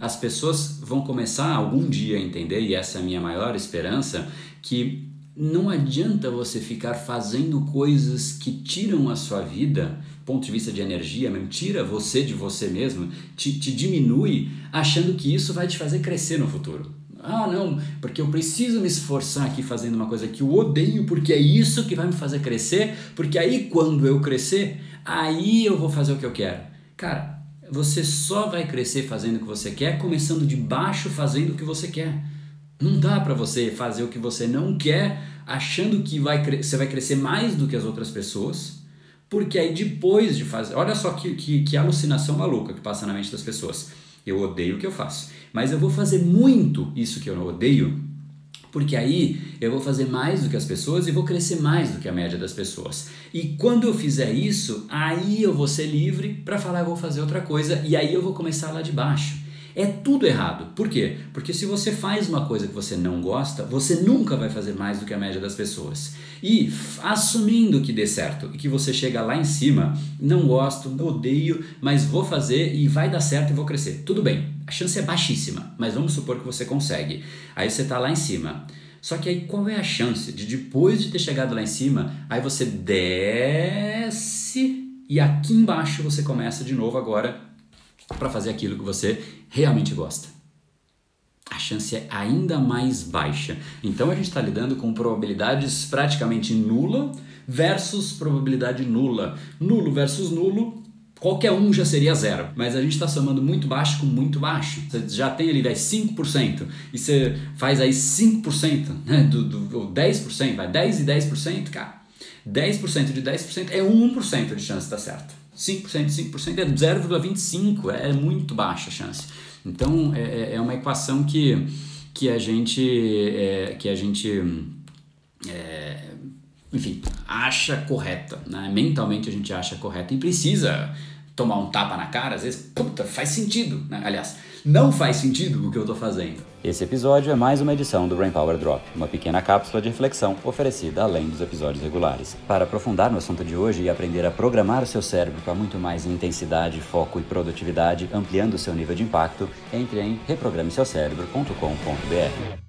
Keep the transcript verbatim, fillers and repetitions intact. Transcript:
as pessoas vão começar algum dia a entender, e essa é a minha maior esperança, que não adianta você ficar fazendo coisas que tiram a sua vida, ponto de vista de energia mesmo, tira você de você mesmo, te, te diminui, achando que isso vai te fazer crescer no futuro. Ah, não, porque eu preciso me esforçar aqui fazendo uma coisa que eu odeio, porque é isso que vai me fazer crescer, porque aí quando eu crescer, aí eu vou fazer o que eu quero. Cara, você só vai crescer fazendo o que você quer, começando de baixo fazendo o que você quer. Não dá pra você fazer o que você não quer, achando que vai cre- você vai crescer mais do que as outras pessoas, porque aí depois de fazer... Olha só que, que, que alucinação maluca que passa na mente das pessoas. Eu odeio o que eu faço, mas eu vou fazer muito isso que eu não odeio, porque aí eu vou fazer mais do que as pessoas e vou crescer mais do que a média das pessoas. E quando eu fizer isso, aí eu vou ser livre para falar eu vou fazer outra coisa, e aí eu vou começar lá de baixo. É tudo errado. Por quê? Porque se você faz uma coisa que você não gosta, você nunca vai fazer mais do que a média das pessoas. E assumindo que dê certo e que você chega lá em cima, não gosto, odeio, mas vou fazer e vai dar certo e vou crescer. Tudo bem, a chance é baixíssima, mas vamos supor que você consegue. Aí você está lá em cima. Só que aí qual é a chance de depois de ter chegado lá em cima, aí você desce e aqui embaixo você começa de novo agora para fazer aquilo que você realmente gosta? A chance é ainda mais baixa. Então a gente está lidando com probabilidades praticamente nula versus probabilidade nula. Nulo versus nulo, qualquer um já seria zero. Mas a gente está somando muito baixo com muito baixo. Você já tem ali vai, cinco por cento e você faz aí cinco por cento, né, do, do, ou dez por cento, vai dez e dez por cento, cara. dez por cento de dez por cento é um por cento de chance de estar certo. cinco por cento de cinco por cento é zero vírgula vinte e cinco, é muito baixa a chance. Então é, é uma equação que, que a gente, é, que a gente é, enfim, acha correta, né? Mentalmente a gente acha correta e precisa tomar um tapa na cara, às vezes, puta, faz sentido, né? Aliás, não faz sentido o que eu estou fazendo. Esse episódio é mais uma edição do Brain Power Drop, uma pequena cápsula de reflexão oferecida além dos episódios regulares. Para aprofundar no assunto de hoje e aprender a programar o seu cérebro para muito mais intensidade, foco e produtividade, ampliando o seu nível de impacto, entre em reprograme seu cérebro ponto com ponto b r.